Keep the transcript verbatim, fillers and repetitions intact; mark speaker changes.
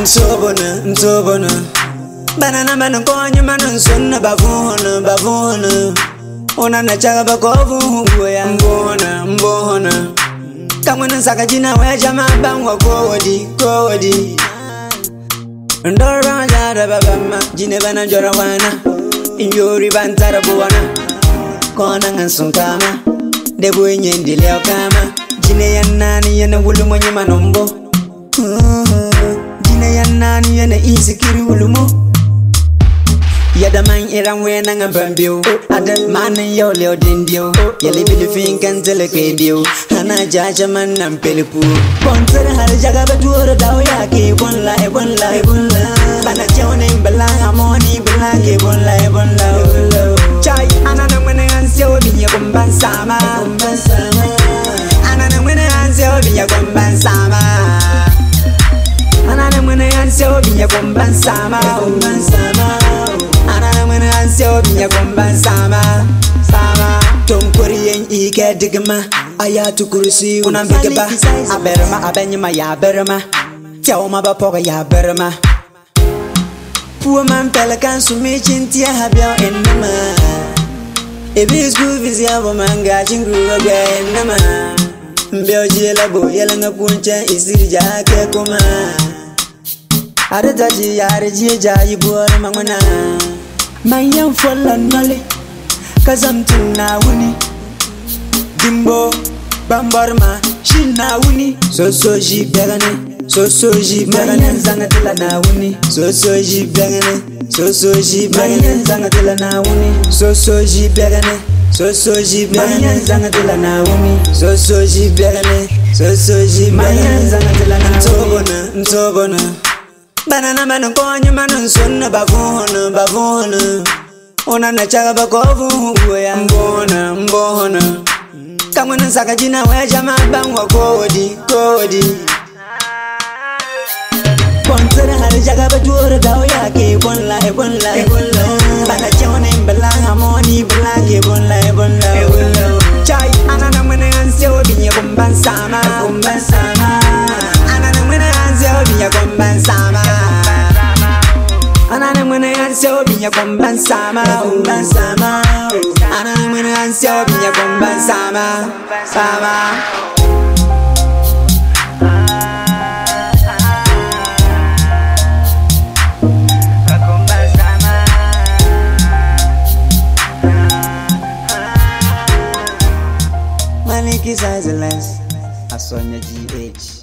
Speaker 1: Nsobona, nsobona. Banana man konye man nsonna bavuna, bavuna. Ona na chaga bakovu ngoya mbona, mbona. Kamwana saka jina weja mabangwa kodi, kodi. Ndora jara babama, jine bana jora wana. Injori bantara buwana. Kona ngansunkama, debu nyendi leo kama. Jine ya nani yana wulu mwenye manombo. Jine ya nani yana isikiri wulumo. Yada man iran wena ngambambio. Ada mani yo leo dindio. Yali bilifin kantele kwedio. Hana jaja man nampelipu. Bontere hali jaga betuoro dao yake. Bonla e bonla e bonla. Bana chone mbala amoni bala ke bonla e bonla. Chai anana mwene ansia obinya kumban sama. Kumban sama. Anana mwene ansia obinya kumban sama. Anana mwene ansia obinya kumban sama. Kumban sama. Anana mwene ansia obinya kumban sama. Sama. Tonkori yen ike digma. Ayatu kurusi unambigeba. Aberma abenyima ya berma. Tiaoma bapoga ya berma. Poor man pelican sumichin tia habia enema. If it's good is ya woman gaching grew again enema. Beojela bo yelanga puncha isiri jake kuma. Adetaji yareji jayi buora mangwana. Mayam fallan male. Kazamtin na wuni. Dimbo bambarma shin na wuni. So so ji begane. So so ji begane zangatila na wuni. So so ji begane. So so ji begane zangatila na wuni. So so ji begane. So so ji begane zangatila na wuni. So so ji begane. So so ji begane zangatila na wuni. Nsobona, nsobona. Banana man konye man nsonna bavuna, bavuna. Ona na chaga bakovu ngoya mbona, mbona. Kamwana saka jina weja mabangwa kodi, kodi. Bontere hali jaga betuoro dao yake. Bonla e bonla e bonla. Bana chone mbala amoni bala ke bonla e bonla. Chai anana mwene ansia obinya kumban sama. Kumban sama. Anana mwene ansia obinya kumban sama. Anana mwene ansia obinya kumban sama. Kumban sama. Anana mwene ansia obinya kumban sama. Sama. Maliki size lens, Asonya G H.